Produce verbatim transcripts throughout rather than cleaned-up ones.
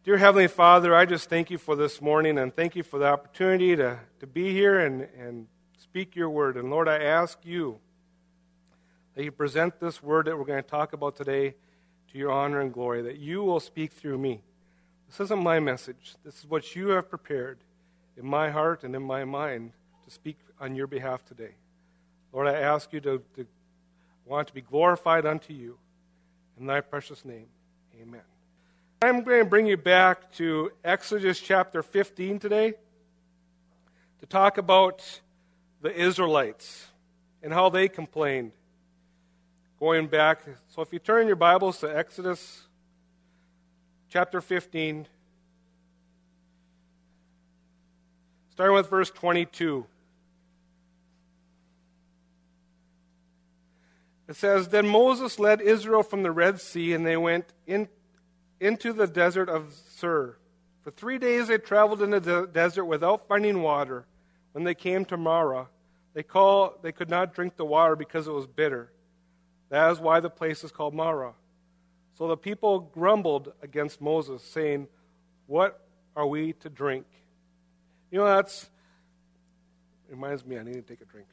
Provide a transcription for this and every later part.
Dear Heavenly Father, I just thank you for this morning and thank you for the opportunity to, to be here and, and speak your word. And Lord, I ask you that you present this word that we're going to talk about today to your honor and glory, that you will speak through me. This isn't my message. This is what you have prepared in my heart and in my mind to speak on your behalf today. Lord, I ask you to, to want to be glorified unto you. In thy precious name, amen. I'm going to bring you back to Exodus chapter fifteen today to talk about the Israelites and how they complained. Going back, so if you turn your Bibles to Exodus chapter fifteen, starting with verse twenty-two. It says, Then Moses led Israel from the Red Sea, and they went in, into the desert of Sur. For three days they traveled in the de- desert without finding water. When they came to Marah, they, call, they could not drink the water because it was bitter. That is why the place is called Marah. So the people grumbled against Moses, saying, What are we to drink? You know, that's reminds me I need to take a drink.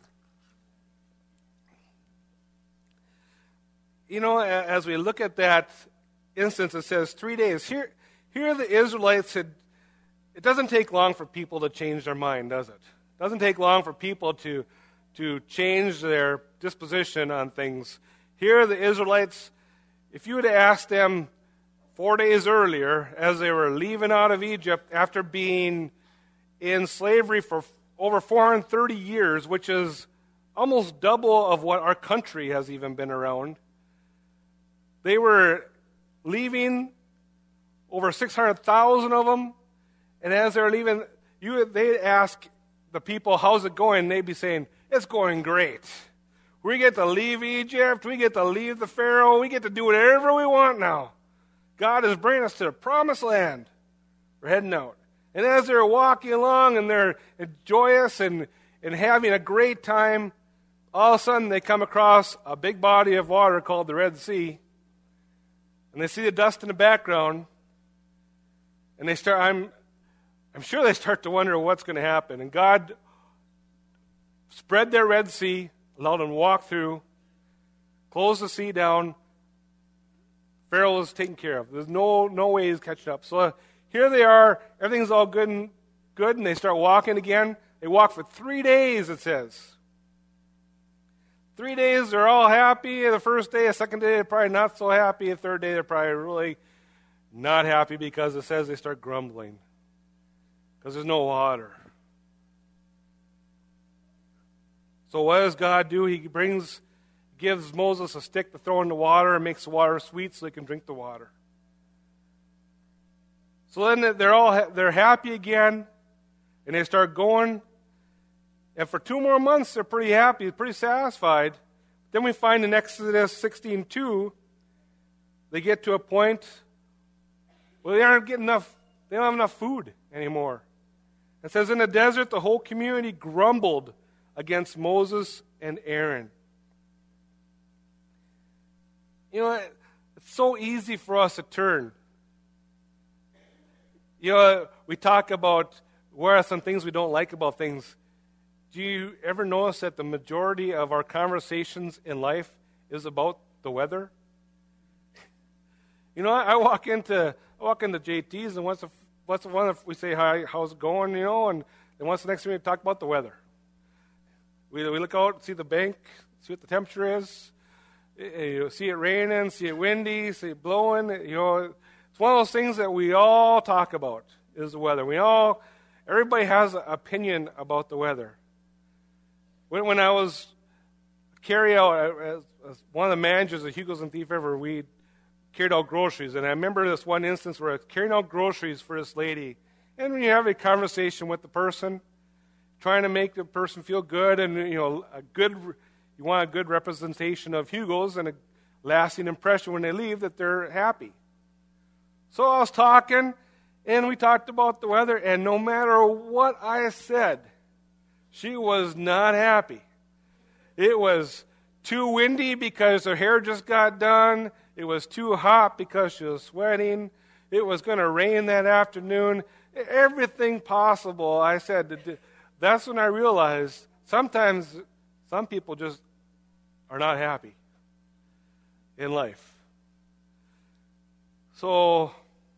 You know, as we look at that instance, it says three days. Here, here the Israelites had, it doesn't take long for people to change their mind, does it? It doesn't take long for people to, to change their disposition on things. Here the Israelites, if you would have asked them four days earlier, as they were leaving out of Egypt after being in slavery for over four hundred thirty years, which is almost double of what our country has even been around, they were leaving, over six hundred thousand of them, and as they were leaving, you, they'd ask the people, how's it going? And they'd be saying, it's going great. We get to leave Egypt, we get to leave the Pharaoh, we get to do whatever we want now. God is bringing us to the promised land. We're heading out. And as they're walking along and they're joyous and, and having a great time, all of a sudden they come across a big body of water called the Red Sea. And they see the dust in the background, and they start, I'm, I'm sure they start to wonder what's going to happen. And God spread their Red Sea, allowed them to walk through, closed the sea down. Pharaoh was taken care of. There's no, no way he's catching up. So uh, here they are, everything's all good and good, and they start walking again. They walk for three days, it says. Three days, they're all happy. The first day, the second day, they're probably not so happy. The third day, they're probably really not happy because it says they start grumbling because there's no water. So what does God do? He brings, gives Moses a stick to throw in the water and makes the water sweet so they can drink the water. So then they're all they're happy again, and they start going. And for two more months, they're pretty happy, pretty satisfied. Then we find in Exodus sixteen two, they get to a point where they aren't getting enough, they don't have enough food anymore. It says, in the desert, the whole community grumbled against Moses and Aaron. You know, it's so easy for us to turn. You know, we talk about what are some things we don't like about things. Do you ever notice that the majority of our conversations in life is about the weather? You know, I, I walk into I walk into J T's, and once a, once one if we say hi, how's it going, you know, and then once the next thing we talk about the weather. We we look out, see the bank, see what the temperature is, you see it raining, see it windy, see it blowing. You know, it's one of those things that we all talk about is the weather. We all everybody has an opinion about the weather. When, when I was carry out as, as one of the managers of Hugo's and Thief River, we carried out groceries, and I remember this one instance where I was carrying out groceries for this lady, and when you have a conversation with the person, trying to make the person feel good, and you know, a good, you want a good representation of Hugo's and a lasting impression when they leave that they're happy. So I was talking, and we talked about the weather, and no matter what I said, she was not happy. It was too windy because her hair just got done. It was too hot because she was sweating. It was going to rain that afternoon. Everything possible. I said, that's when I realized sometimes some people just are not happy in life. So,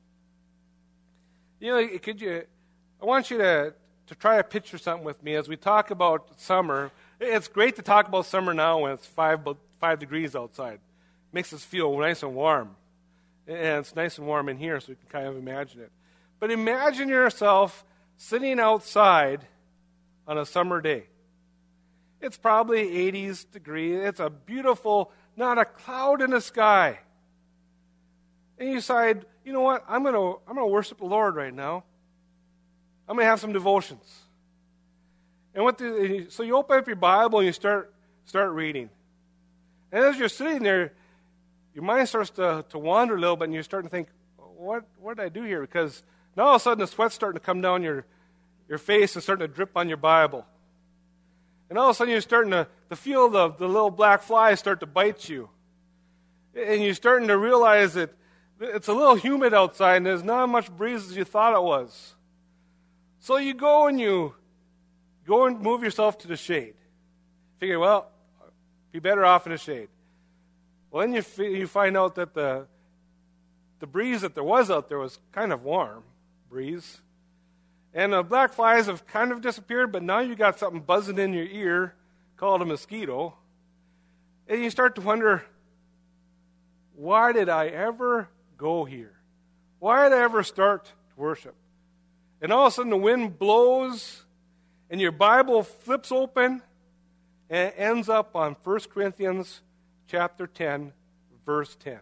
you know, could you, I want you to, to try to picture something with me as we talk about summer. It's great to talk about summer now when it's five, five degrees outside. It makes us feel nice and warm. And it's nice and warm in here, so you can kind of imagine it. But imagine yourself sitting outside on a summer day. It's probably eighties degrees. It's a beautiful, not a cloud in the sky. And you decide, you know what, I'm going to I'm going to worship the Lord right now. I'm going to have some devotions. And what the, so you open up your Bible and you start start reading. And as you're sitting there, your mind starts to, to wander a little bit, and you're starting to think, what what did I do here? Because now all of a sudden the sweat's starting to come down your, your face and starting to drip on your Bible. And all of a sudden you're starting to, to feel the, the little black flies start to bite you. And you're starting to realize that it's a little humid outside and there's not much breeze as you thought it was. So you go and you go and move yourself to the shade. Figure, well, be better off in the shade. Well, then you, f- you find out that the, the breeze that there was out there was kind of warm breeze. And the black flies have kind of disappeared, but now you got something buzzing in your ear called a mosquito. And you start to wonder, why did I ever go here? Why did I ever start to worship? And all of a sudden the wind blows, and your Bible flips open, and it ends up on First Corinthians chapter ten, verse ten,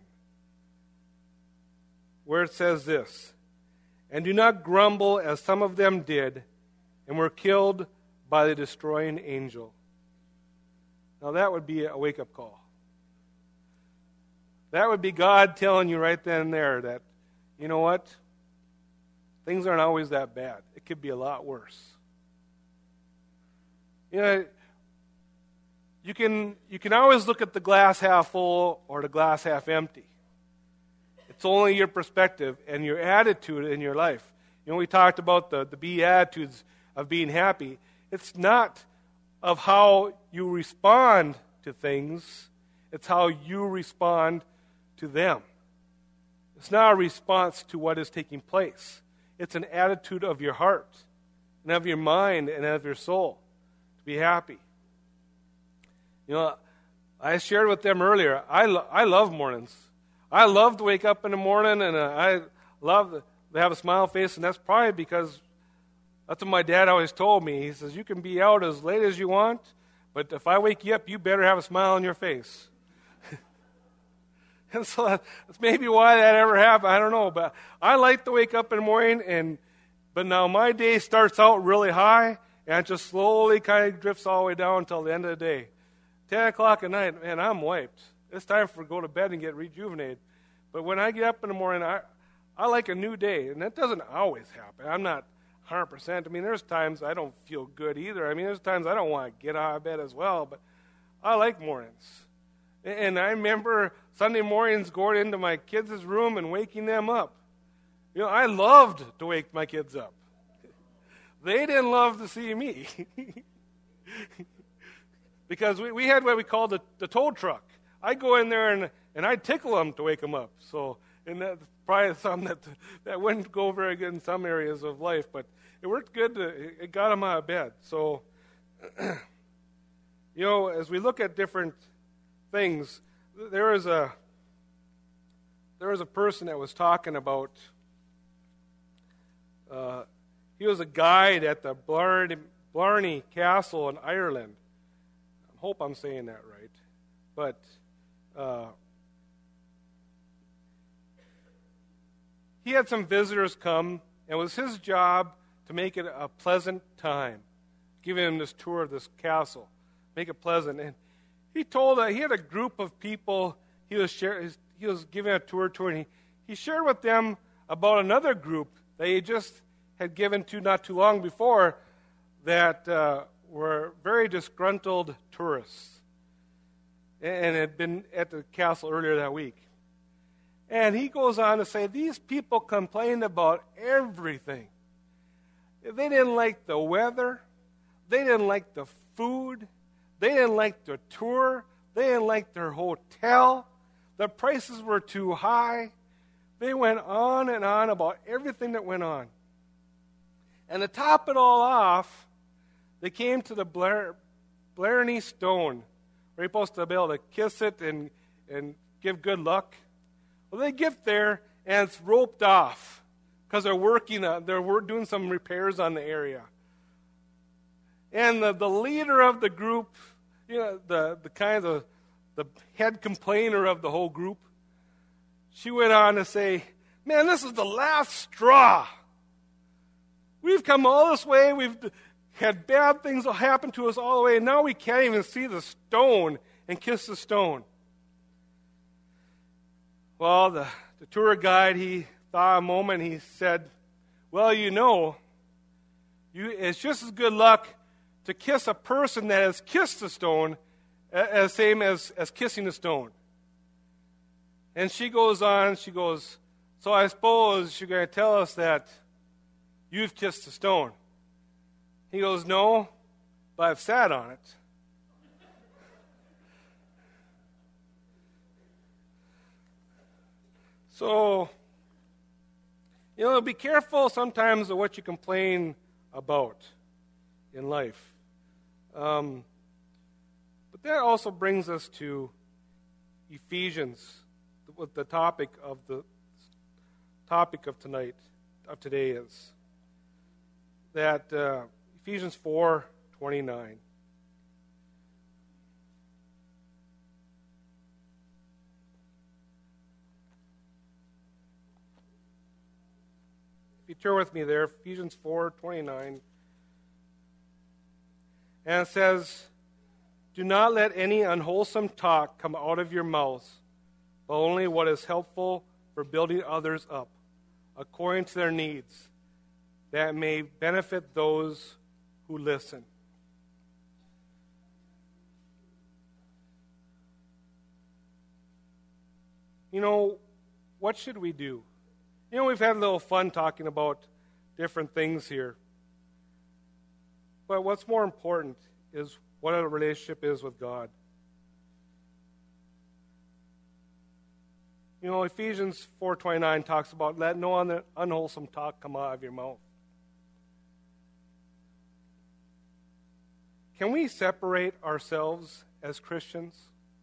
where it says this, "And do not grumble as some of them did, and were killed by the destroying angel." Now that would be a wake-up call. That would be God telling you right then and there that, you know what? Things aren't always that bad. It could be a lot worse. You know, you can you can always look at the glass half full or the glass half empty. It's only your perspective and your attitude in your life. You know, we talked about the, the Beatitudes of being happy. It's not of how you respond to things. It's how you respond to them. It's not a response to what is taking place. It's an attitude of your heart and of your mind and of your soul to be happy. You know, I shared with them earlier, I, lo- I love mornings. I love to wake up in the morning, and uh, I love to have a smile face, and that's probably because that's what my dad always told me. He says, you can be out as late as you want, but if I wake you up, you better have a smile on your face. And so that's maybe why that ever happened. I don't know, but I like to wake up in the morning, and but now my day starts out really high, and it just slowly kind of drifts all the way down until the end of the day. ten o'clock at night, man, I'm wiped. It's time for go to bed and get rejuvenated. But when I get up in the morning, I, I like a new day, and that doesn't always happen. I'm not one hundred percent. I mean, there's times I don't feel good either. I mean, there's times I don't want to get out of bed as well, but I like mornings. And I remember Sunday mornings going into my kids' room and waking them up. You know, I loved to wake my kids up. They didn't love to see me. Because we, we had what we called the, the tow truck. I'd go in there and, and I'd tickle them to wake them up. So, and that's probably something that, that wouldn't go very good in some areas of life, but it worked good. To, it got them out of bed. So, you know, as we look at different things, there is a there was a person that was talking about. Uh, he was a guide at the Blarney, Blarney Castle in Ireland. I hope I'm saying that right, but uh, he had some visitors come, and it was his job to make it a pleasant time, giving him this tour of this castle, make it pleasant. And he told uh, he had a group of people he was share, he was giving a tour to, and he, he shared with them about another group that he just had given to not too long before that uh, were very disgruntled tourists and had been at the castle earlier that week. And he goes on to say, these people complained about everything. They didn't like the weather. They didn't like the food. They didn't like the tour. They didn't like their hotel. The prices were too high. They went on and on about everything that went on. And to top it all off, they came to the Blair, Blarney Stone, where you're supposed to be able to kiss it and, and give good luck. Well, they get there, and it's roped off because they're working on, they're doing some repairs on the area. And the, the leader of the group, you know, the, the kind of the head complainer of the whole group, she went on to say, man, this is the last straw. We've come all this way. We've had bad things happen to us all the way, and now we can't even see the stone and kiss the stone. Well, the, the tour guide, he thought a moment. He said, well, you know, you, it's just as good luck to kiss a person that has kissed the stone as same as, as kissing the stone. And she goes on, she goes, so I suppose you're going to tell us that you've kissed the stone. He goes, no, but I've sat on it. So, you know, be careful sometimes of what you complain about in life. Um, but that also brings us to Ephesians, what the topic of the topic of tonight, of today is. That uh, Ephesians four twenty-nine. If you turn with me there, Ephesians four twenty-nine. And it says, do not let any unwholesome talk come out of your mouths, but only what is helpful for building others up, according to their needs, that may benefit those who listen. You know, what should we do? You know, we've had a little fun talking about different things here. But what's more important is what a relationship is with God. You know, Ephesians four twenty-nine talks about let no unwholesome talk come out of your mouth. Can we separate ourselves as Christians?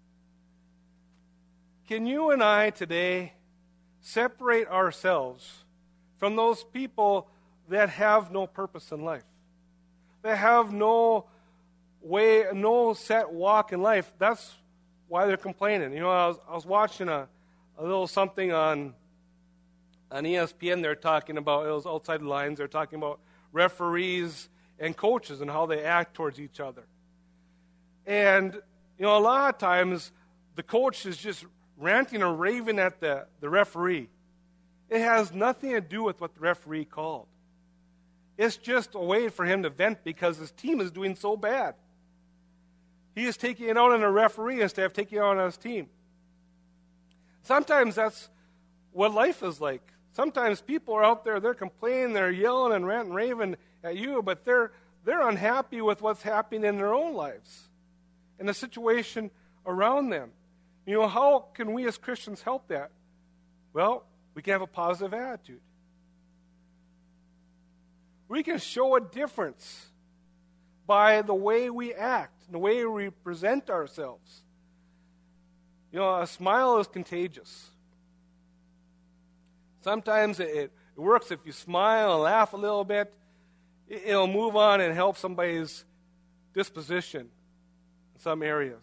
Can you and I today separate ourselves from those people that have no purpose in life? They have no way, no set walk in life. That's why they're complaining. You know, I was, I was watching a, a little something on on E S P N. They're talking about, it was outside the lines, they're talking about referees and coaches and how they act towards each other. And, you know, a lot of times the coach is just ranting or raving at the, the referee. It has nothing to do with what the referee called. It's just a way for him to vent because his team is doing so bad. He is taking it out on a referee instead of taking it out on his team. Sometimes that's what life is like. Sometimes people are out there, they're complaining, they're yelling and ranting and raving at you, but they're they're unhappy with what's happening in their own lives and the situation around them. You know, how can we as Christians help that? Well, we can have a positive attitude. We can show a difference by the way we act, the way we present ourselves. You know, a smile is contagious. Sometimes it, it works if you smile and laugh a little bit. It, it'll move on and help somebody's disposition in some areas.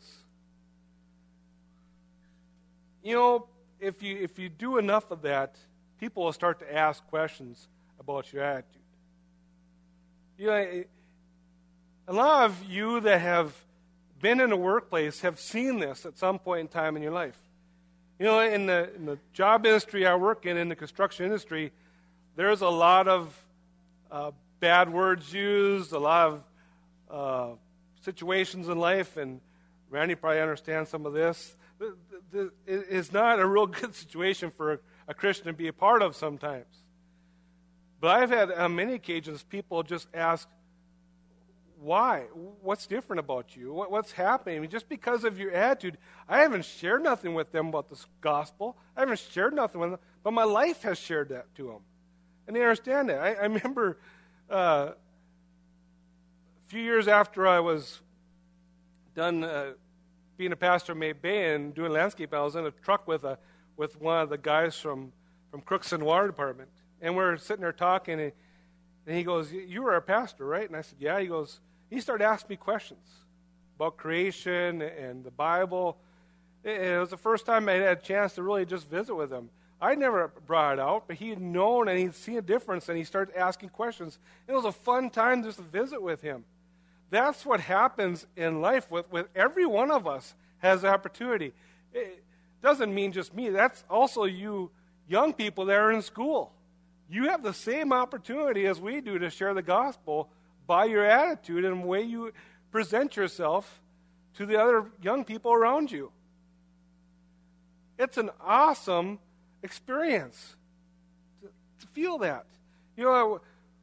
You know, if you if you do enough of that, people will start to ask questions about your attitude. You know, a lot of you that have been in the workplace have seen this at some point in time in your life. You know, in the in the job industry I work in, in the construction industry, there's a lot of uh, bad words used, a lot of uh, situations in life, and Randy probably understands some of this. the, the, it is not a real good situation for a, a Christian to be a part of sometimes. But I've had on many occasions people just ask, why? What's different about you? What, what's happening? I mean, just because of your attitude, I haven't shared nothing with them about this gospel. I haven't shared nothing with them, but my life has shared that to them. And they understand that. I, I remember uh, a few years after I was done uh, being a pastor in May Bay and doing landscape, I was in a truck with a with one of the guys from, from Crookston Water Department. And we're sitting there talking, and, and he goes, you were a pastor, right? And I said, yeah. He goes, he started asking me questions about creation and the Bible. It was the first time I had a chance to really just visit with him. I never brought it out, but he had known and he'd seen a difference, and he started asking questions. It was a fun time just to visit with him. That's what happens in life with, with every one of us has the opportunity. It doesn't mean just me. That's also you young people that are in school. You have the same opportunity as we do to share the gospel by your attitude and the way you present yourself to the other young people around you. It's an awesome experience to, to feel that. You know, I,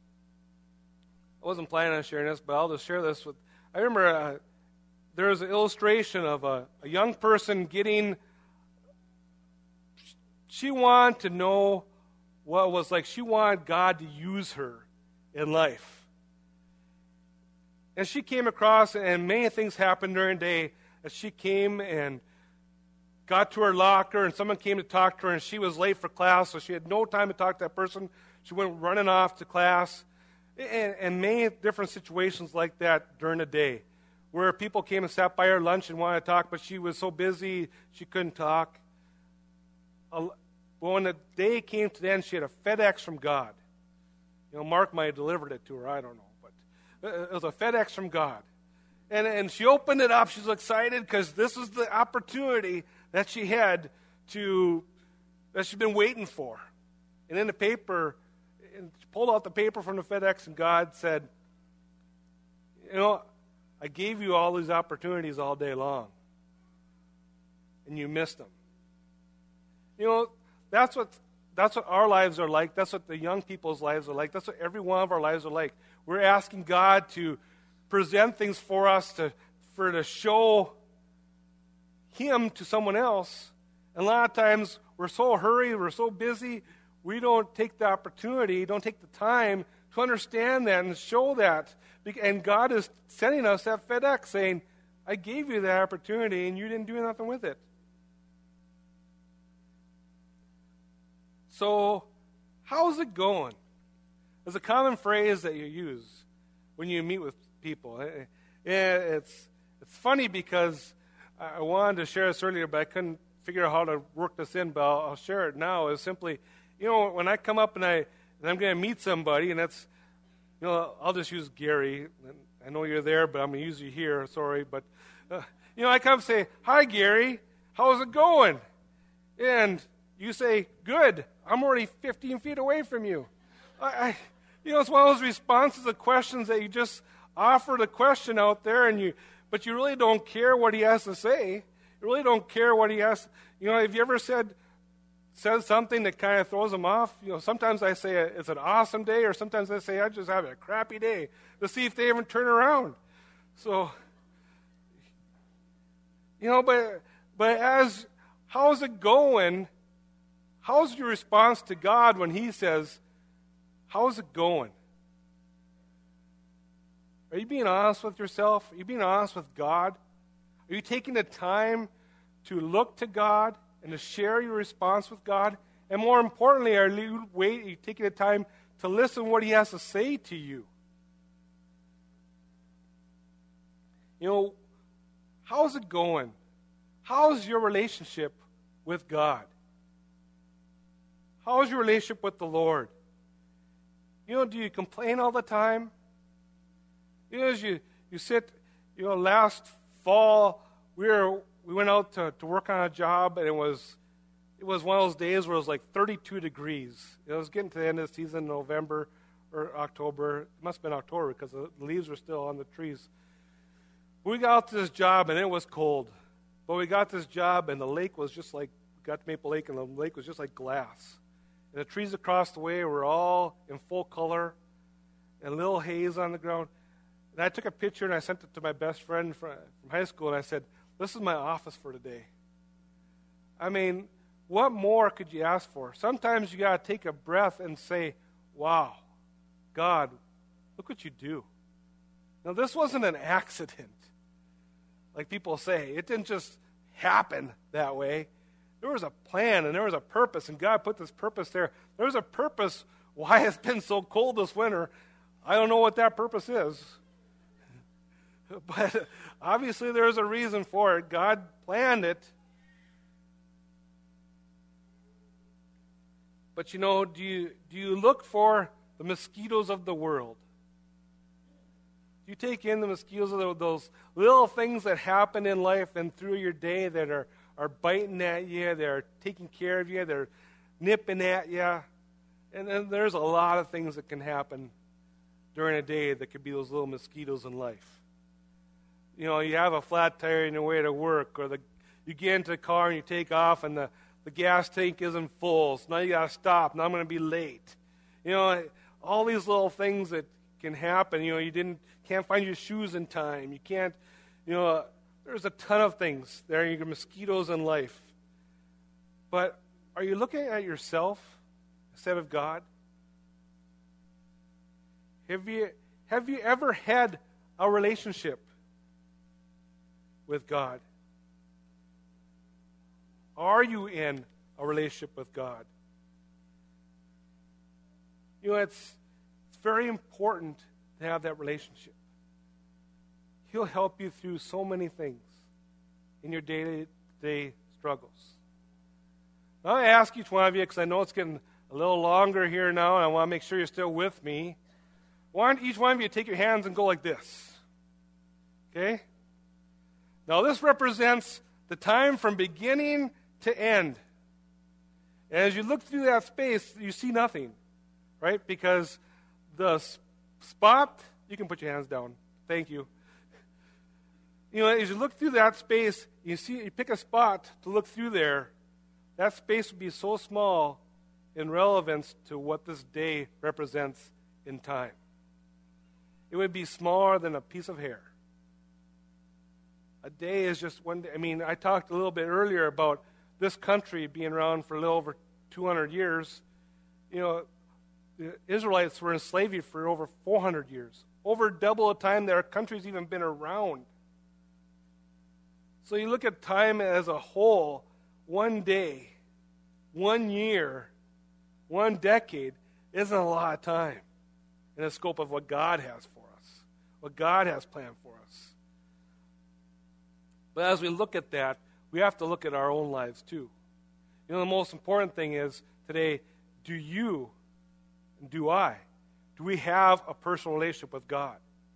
I wasn't planning on sharing this, but I'll just share this with. I remember uh, there was an illustration of a, a young person getting. She wanted to know what it was like. She wanted God to use her in life, and she came across, and many things happened during the day. As she came and got to her locker, and someone came to talk to her, and she was late for class, so she had no time to talk to that person. She went running off to class. And, and many different situations like that during the day, where people came and sat by her lunch and wanted to talk, but she was so busy she couldn't talk. Well, when the day came to the end, she had a FedEx from God. You know, Mark might have delivered it to her, I don't know, but it was a FedEx from God. And, and she opened it up. She was excited because this was the opportunity that she had to, that she'd been waiting for. And in the paper, and she pulled out the paper from the FedEx, and God said, you know, I gave you all these opportunities all day long, and you missed them. You know, that's what that's what our lives are like. That's what the young people's lives are like. That's what every one of our lives are like. We're asking God to present things for us, to for to show Him to someone else. And a lot of times we're so hurried, we're so busy, we don't take the opportunity, don't take the time to understand that and show that. And God is sending us that FedEx saying, I gave you that opportunity and you didn't do nothing with it. So, how's it going? There's a common phrase that you use when you meet with people. It's, it's funny because I wanted to share this earlier, but I couldn't figure out how to work this in, but I'll, I'll share it now. It's simply, you know, when I come up and, I, and I'm going to meet somebody, and that's, you know, I'll just use Gary. I know you're there, but I'm going to use you here. Sorry. But, uh, you know, I come and say, hi, Gary. How's it going? And you say, good. I'm already fifteen feet away from you. I, I, you know, it's one of those responses of questions that you just offer the question out there, and you, but you really don't care what he has to say. You really don't care what he has. You know, have you ever said, said something that kind of throws him off? You know, sometimes I say it's an awesome day, or sometimes I say I just have a crappy day to see if they even turn around. So, you know, but but as how's it going? How's your response to God when He says, how's it going? Are you being honest with yourself? Are you being honest with God? Are you taking the time to look to God and to share your response with God? And more importantly, are you, wait, are you taking the time to listen to what He has to say to you? You know, how's it going? How's your relationship with God? How's your relationship with the Lord? You know, do you complain all the time? You know, as you, you sit, you know, last fall, we were we went out to, to work on a job, and it was it was one of those days where it was like thirty-two degrees. It was getting to the end of the season, November or October. It must have been October because the leaves were still on the trees. We got out to this job, and it was cold. But we got this job, and the lake was just like, we got to Maple Lake, and the lake was just like glass. And the trees across the way were all in full color, and a little haze on the ground. And I took a picture, and I sent it to my best friend from, from high school, and I said, this is my office for today. I mean, what more could you ask for? Sometimes you got to take a breath and say, wow, God, look what you do. Now, this wasn't an accident, like people say. It didn't just happen that way. There was a plan, and there was a purpose, and God put this purpose there. There was a purpose why it's been so cold this winter. I don't know what that purpose is. But obviously there's a reason for it. God planned it. But you know, do you, do you look for the mosquitoes of the world? Do you take in the mosquitoes of the, those little things that happen in life and through your day that are, are biting at you, they're taking care of you, they're nipping at you? And then there's a lot of things that can happen during a day that could be those little mosquitoes in life. You know, you have a flat tire on your way to work, or the, you get into the car and you take off and the, the gas tank isn't full, so now you got to stop. Now I'm going to be late. You know, all these little things that can happen. You know, you didn't can't find your shoes in time. You can't, you know, there's a ton of things. There are mosquitoes in life. But are you looking at yourself instead of God? Have you have you ever had a relationship with God? Are you in a relationship with God? You know, it's, it's very important to have that relationship. He'll help you through so many things in your day-to-day struggles. Now, I ask each one of you, because I know it's getting a little longer here now, and I want to make sure you're still with me. I want each one of you to take your hands and go like this. Okay? Now, this represents the time from beginning to end. And as you look through that space, you see nothing, right? Because the spot, you can put your hands down. Thank you. You know, as you look through that space, you see, you pick a spot to look through there. That space would be so small in relevance to what this day represents in time. It would be smaller than a piece of hair. A day is just one day. I mean, I talked a little bit earlier about this country being around for a little over two hundred years. You know, the Israelites were in slavery for over four hundred years. Over double the time that our country's even been around. So you look at time as a whole, one day, one year, one decade isn't a lot of time in the scope of what God has for us, what God has planned for us. But as we look at that, we have to look at our own lives too. You know, the most important thing is today, do you and do I, do we have a personal relationship with God?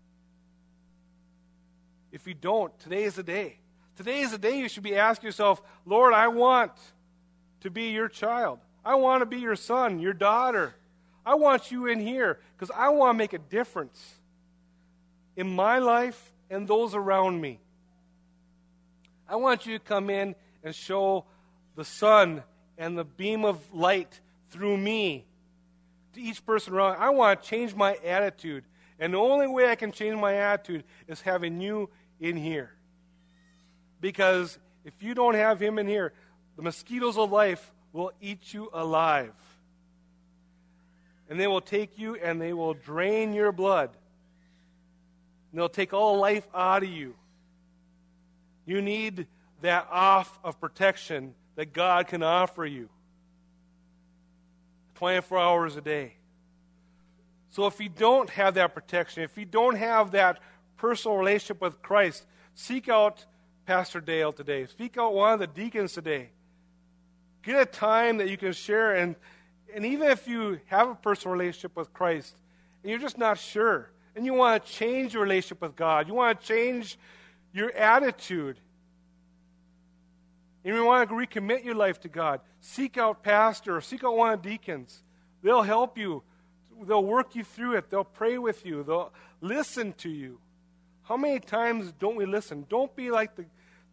If you don't, today is the day. Today is the day you should be asking yourself, Lord, I want to be your child. I want to be your son, your daughter. I want you in here because I want to make a difference in my life and those around me. I want you to come in and show the sun and the beam of light through me to each person around. I want to change my attitude. And the only way I can change my attitude is having you in here. Because if you don't have him in here, the mosquitoes of life will eat you alive. And they will take you and they will drain your blood. And they'll take all life out of you. You need that off of protection that God can offer you. twenty-four hours a day. So if you don't have that protection, if you don't have that personal relationship with Christ, seek out Pastor Dale today. Seek out one of the deacons today. Get a time that you can share. And, and even if you have a personal relationship with Christ and you're just not sure, and you want to change your relationship with God, you want to change your attitude, and you want to recommit your life to God, seek out pastor or seek out one of the deacons. They'll help you. They'll work you through it. They'll pray with you. They'll listen to you. How many times don't we listen? Don't be like the,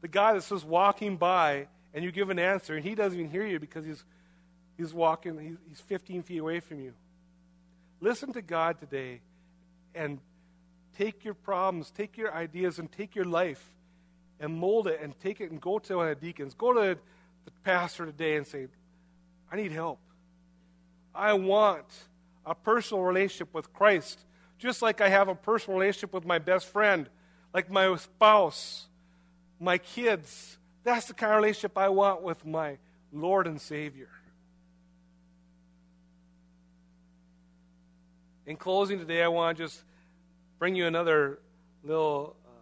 the guy that's just walking by, and you give an answer, and he doesn't even hear you because he's he's walking, he's, he's fifteen feet away from you. Listen to God today, and take your problems, take your ideas, and take your life, and mold it, and take it, and go to one of the deacons. Go to the pastor today and say, I need help. I want a personal relationship with Christ, just like I have a personal relationship with my best friend, like my spouse, my kids. That's the kind of relationship I want with my Lord and Savior. In closing today, I want to just bring you another little uh,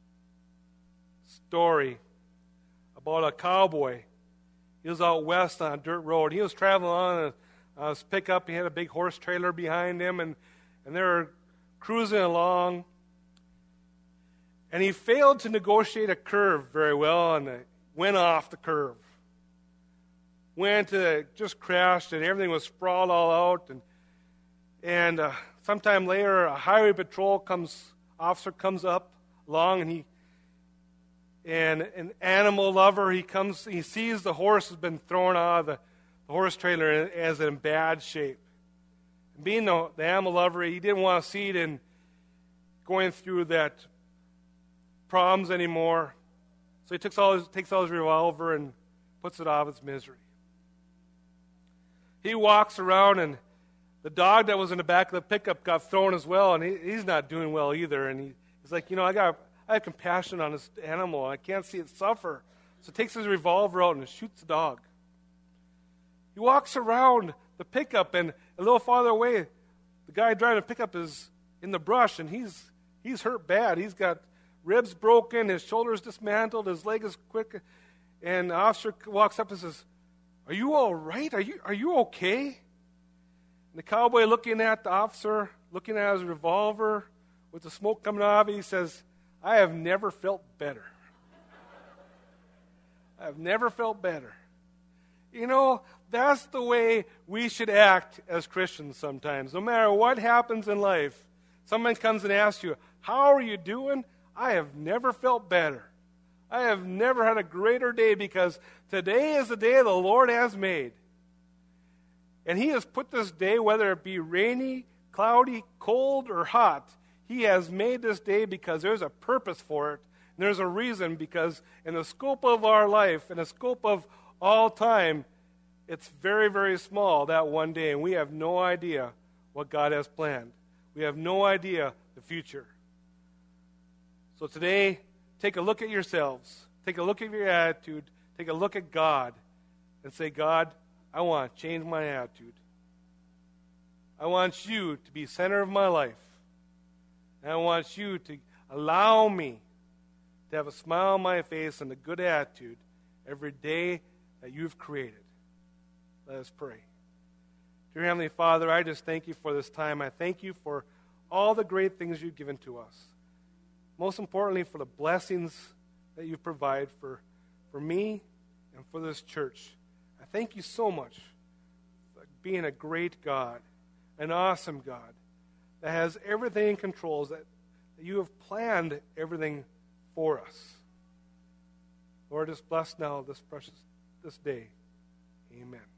story about a cowboy. He was out west on a dirt road. He was traveling on a, a pickup. He had a big horse trailer behind him, and, and they were cruising along. And he failed to negotiate a curve very well, and it went off the curve. Went to, just crashed, and everything was sprawled all out. And and uh, sometime later, a highway patrol comes, officer comes up along, and he, and an animal lover, he comes, he sees the horse has been thrown out of the, the horse trailer as in bad shape. And being the, the animal lover, he didn't want to see it in going through that problems anymore. So he takes all his, takes all his revolver and puts it off its misery. He walks around, and the dog that was in the back of the pickup got thrown as well, and he, he's not doing well either. And he, he's like, you know, I got I have compassion on this animal. I can't see it suffer. So he takes his revolver out and shoots the dog. He walks around the pickup, and a little farther away, the guy driving the pickup is in the brush, and he's he's hurt bad. He's got ribs broken, his shoulder's dismantled, his leg is quick. And the officer walks up and says, "Are you all right? Are you are you okay?" And the cowboy, looking at the officer, looking at his revolver with the smoke coming off it, he says, "I have never felt better. I have never felt better." You know, that's the way we should act as Christians sometimes. No matter what happens in life, someone comes and asks you, "How are you doing?" I have never felt better. I have never had a greater day, because today is the day the Lord has made. And He has put this day, whether it be rainy, cloudy, cold, or hot, He has made this day because there's a purpose for it. And there's a reason, because in the scope of our life, in the scope of all time, it's very, very small, that one day. And we have no idea what God has planned. We have no idea the future. So today, take a look at yourselves. Take a look at your attitude. Take a look at God and say, "God, I want to change my attitude. I want you to be center of my life. And I want you to allow me to have a smile on my face and a good attitude every day that you've created." Let us pray. Dear Heavenly Father, I just thank you for this time. I thank you for all the great things you've given to us. Most importantly, for the blessings that you provide for, for me and for this church. I thank you so much for being a great God, an awesome God that has everything in control, that, that you have planned everything for us. Lord, just bless now this precious this day. Amen.